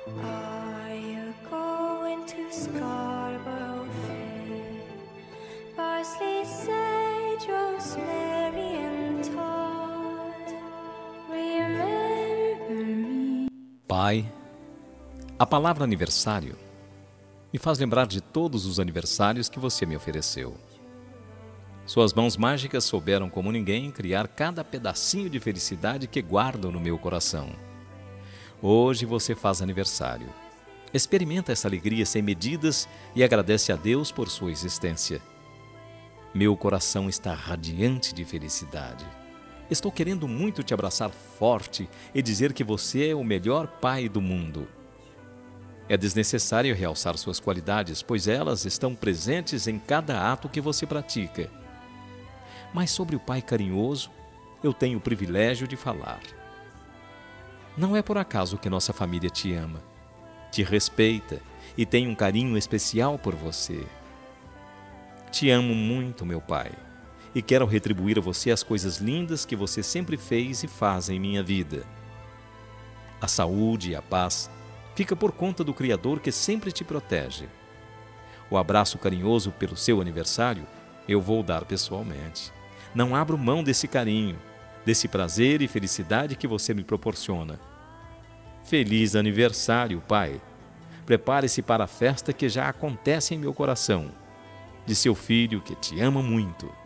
Are you going to Scarborough Fair? Parsley, sage, rosemary and thyme. Remember me. Pai, a palavra aniversário me faz lembrar de todos os aniversários que você me ofereceu. Suas mãos mágicas souberam como ninguém criar cada pedacinho de felicidade que guardam no meu coração. Hoje você faz aniversário. Experimenta essa alegria sem medidas e agradece a Deus por sua existência. Meu coração está radiante de felicidade. Estou querendo muito te abraçar forte e dizer que você é o melhor pai do mundo. É desnecessário realçar suas qualidades, pois elas estão presentes em cada ato que você pratica. Mas sobre o pai carinhoso, eu tenho o privilégio de falar. Não é por acaso que nossa família te ama, te respeita e tem um carinho especial por você. Te amo muito, meu pai, e quero retribuir a você as coisas lindas que você sempre fez e faz em minha vida. A saúde e a paz fica por conta do Criador que sempre te protege. O abraço carinhoso pelo seu aniversário eu vou dar pessoalmente. Não abro mão desse carinho, desse prazer e felicidade que você me proporciona. Feliz aniversário, pai! Prepare-se para a festa que já acontece em meu coração, de seu filho que te ama muito.